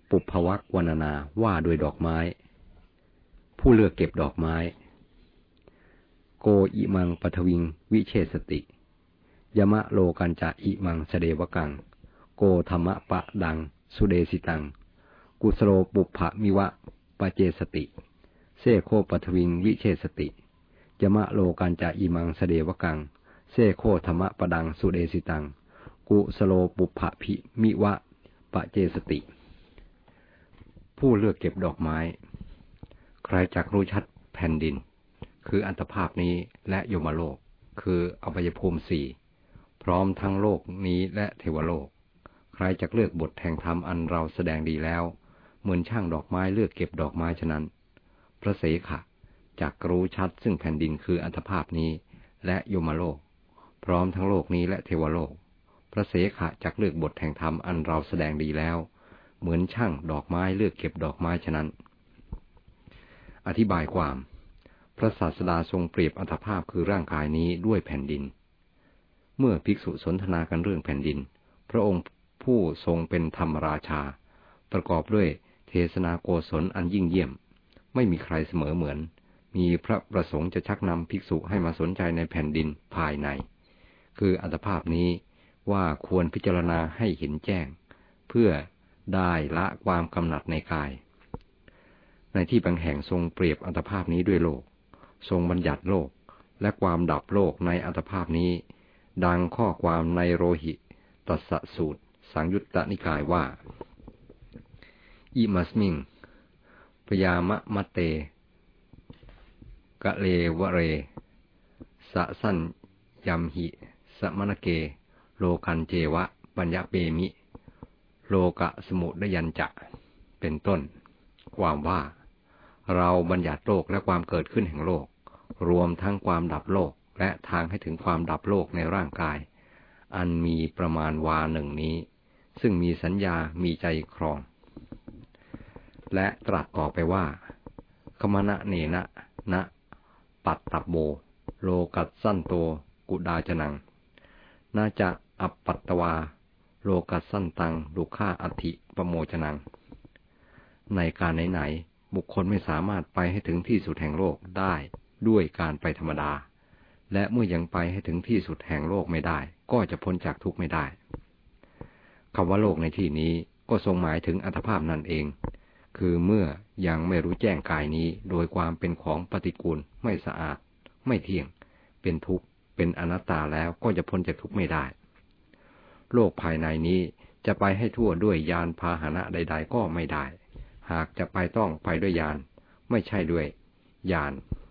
ปุพพวรรควรรณนาว่าโดยดอกไม้ผู้เลือกเก็บดอกไม้โกอิมังปทวิงวิเชสติยมะโลกันจะอิมังเสเดวกังโกธรรมะปะดังสุเดสิตังกุสโลปุพพะมิวะปะเจสติเสโคปทวิงวิเชสติยมะโลกันจะอิมังเสเดวกังเสโคธรรมะปะดังสุเดสิตังกุสโลปุพพะภิมิวะปะเจสติผู้เลือกเก็บดอกไม้ใครจักรู้ชัดแผ่นดินคืออัตภาพนี้และยมโลกคืออบายภูมิสี่พร้อมทั้งโลกนี้และเทวโลกใครจักเลือกบทแห่งธรรมอันเราแสดงดีแล้วเหมือนช่างดอกไม้เลือกเก็บดอกไม้ฉะนั้นพระเสขะจักรู้ชัดซึ่งแผ่นดินคืออัตภาพนี้และยมโลกพร้อมทั้งโลกนี้และเทวโลกพระเสขะจักเลือกบทแห่งธรรมอันเราแสดงดีแล้วเหมือนช่างดอกไม้เลือกเก็บดอกไม้ฉะนั้นอธิบายความพระศาสดาทรงเปรียบอัตภาพคือร่างกายนี้ด้วยแผ่นดินเมื่อภิกษุสนทนากันเรื่องแผ่นดินพระองค์ผู้ทรงเป็นธรรมราชาประกอบด้วยเทศนาโกศลอันยิ่งเยี่ยมไม่มีใครเสมอเหมือนมีพระประสงค์จะชักนำภิกษุให้มาสนใจในแผ่นดินภายในคืออัตภาพนี้ว่าควรพิจารณาให้เห็นแจ้งเพื่อได้ละความกำหนัดในกายในที่บางแห่งทรงเปรียบอัตภาพนี้ด้วยโลกทรงบัญญัติโลกและความดับโลกในอัตภาพนี้ดังข้อความในโรหิตัสสสูตรสังยุตตนิกายว่าอิมัสมิงพยามะมะเตกะเลวะเรสะสัญยัมหิสมณเกโลกันเจวะปัญญเปมิโลกะสมุทยัญจะเป็นต้นความว่าเราบัญญัติโลกและความเกิดขึ้นแห่งโลกรวมทั้งความดับโลกและทางให้ถึงความดับโลกในร่างกายอันมีประมาณวาหนึ่งนี้ซึ่งมีสัญญามีใจครองและตรัสต่อไปว่าคมนะเนนะนะปัตตับโบโลกัสสันโตกุดาจนังน่าจะอัปปัตตวาโลกัสสันตังดุขาอัตถิปโมจนังในการไหนๆบุคคลไม่สามารถไปให้ถึงที่สุดแห่งโลกได้ด้วยการไปธรรมดาและเมื่อยังไปให้ถึงที่สุดแห่งโลกไม่ได้ก็จะพ้นจากทุกข์ไม่ได้คำว่าโลกในที่นี้ก็ทรงหมายถึงอัตภาพนั่นเองคือเมื่อยังไม่รู้แจ้งกายนี้โดยความเป็นของปฏิกูลไม่สะอาดไม่เที่ยงเป็นทุกข์เป็นอนัตตาแล้วก็จะพ้นจากทุกข์ไม่ได้โลกภายในนี้จะไปให้ทั่วด้วยยานพาหนะใดๆก็ไม่ได้หากจะไปต้องไปด้วยยานไม่ใช่ด้วยญาณ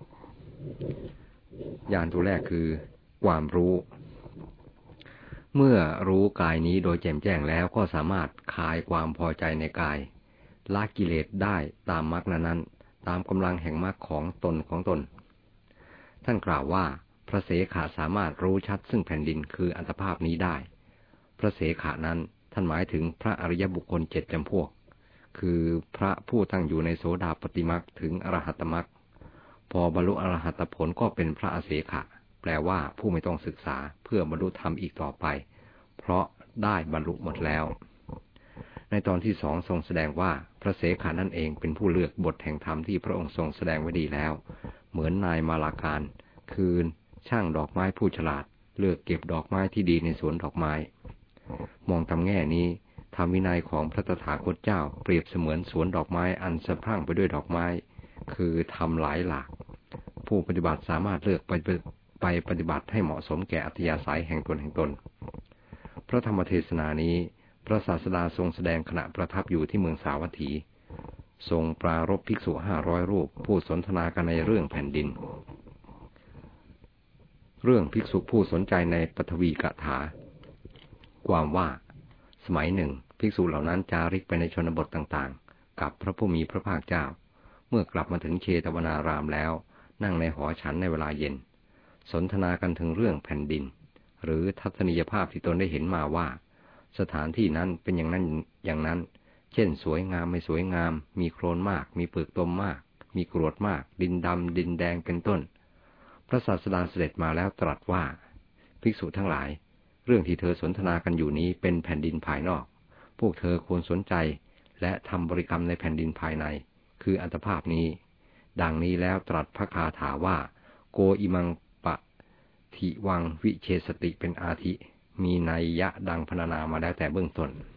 ตัวแรกคือความรู้เมื่อรู้กายนี้โดยแจ่มแจ้งแล้วก็สามารถคลายความพอใจในกายละกิเลสได้ตามมรรคนั้นตามกำลังแห่งมรรคของตนท่านกล่าวว่าพระเสขะสามารถรู้ชัดซึ่งแผ่นดินคืออัตภาพนี้ได้พระเสขะนั้นท่านหมายถึงพระอริยบุคคล7จำพวกคือพระผู้ตั้งอยู่ในโสดาปัตติมรรคถึงอรหัตมรรคพอบรรลุอรหัตผลก็เป็นพระอเสขะแปลว่าผู้ไม่ต้องศึกษาเพื่อบรรลุธรรมอีกต่อไปเพราะได้บรรลุหมดแล้วในตอนที่2ทรงแสดงว่าพระเสขะนั่นเองเป็นผู้เลือกบทแห่งธรรมที่พระองค์ทรงแสดงไว้ดีแล้วเหมือนนายมาลาการคือช่างดอกไม้ผู้ฉลาดเลือกเก็บดอกไม้ที่ดีในสวนดอกไม้มองตามแง่นี้ธรรมวินัยของพระตถาคตเจ้าเปรียบเสมือนสวนดอกไม้อันสะพรั่งไปด้วยดอกไม้คือธรรมหลายหลากผู้ปฏิบัติสามารถเลือกไปปฏิบัติให้เหมาะสมแก่อัธยาศัยแห่งตนพระธรรมเทศนานี้พระศาสดาทรงแสดงขณะประทับอยู่ที่เมืองสาวัตถีทรงปรารภภิกษุ500รูปผู้สนทนากันในเรื่องแผ่นดินเรื่องภิกษุผู้สนใจในปฐวีกถาความว่าสมัยหนึ่งภิกษุเหล่านั้นจาริกไปในชนบทต่างๆกับพระผู้มีพระภาคเจ้าเมื่อกลับมาถึงเชตวนารามแล้วนั่งในหอฉันในเวลาเย็นสนทนากันถึงเรื่องแผ่นดินหรือทัศนียภาพที่ตนได้เห็นมาว่าสถานที่นั้นเป็นอย่างนั้นเช่นสวยงามไม่สวยงามมีโคลนมากมีเปลือกตมมากมีกรวดมากดินดำดินแดงเป็นต้นพระศาสดาเสด็จมาแล้วตรัสว่าภิกษุทั้งหลายเรื่องที่เธอสนทนากันอยู่นี้เป็นแผ่นดินภายนอกพวกเธอควรสนใจและทำบริกรรมในแผ่นดินภายในคืออัตภาพนี้ดังนี้แล้วตรัสพระคาถาว่าโกอิมังปะทิวังวิเชสติเป็นอาทิมีนัยยะดังพรรณนามาแล้วแต่เบื้องต้น